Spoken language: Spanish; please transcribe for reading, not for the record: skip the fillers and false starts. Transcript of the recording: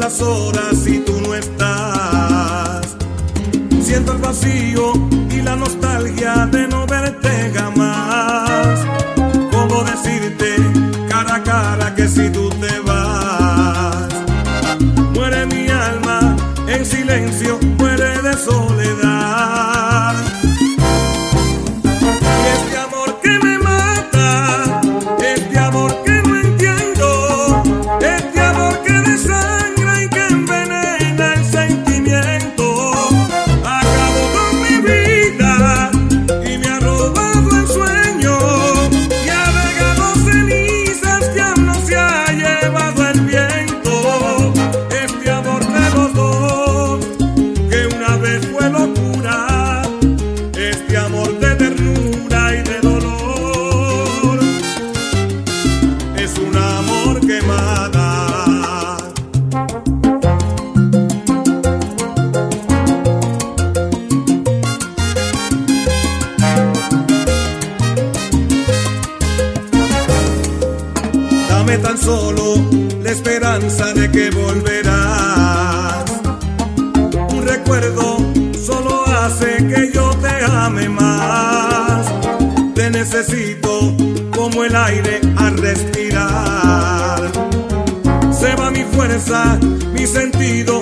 las horas y tú no estás. Siento el vacío y la nostalgia de no verte jamás. ¿Cómo decirte cara a cara que si tú te vas? Muere mi alma en silencio, muere de soledad. Y este amor que me mata, este amor que no entiendo, este amor que desangra y que envenena el sentimiento, acabó con mi vida y me ha robado el sueño y ha dejado cenizas que aún no se ha llevado el viento. Este amor de los dos que una vez fue locura, este amor de ternura y de dolor, es un amor que mata. Dame tan solo la esperanza de que volverás. Un recuerdo solo hace que yo te ame más. Te necesito como el aire al respirar. Se va mi fuerza, mi sentido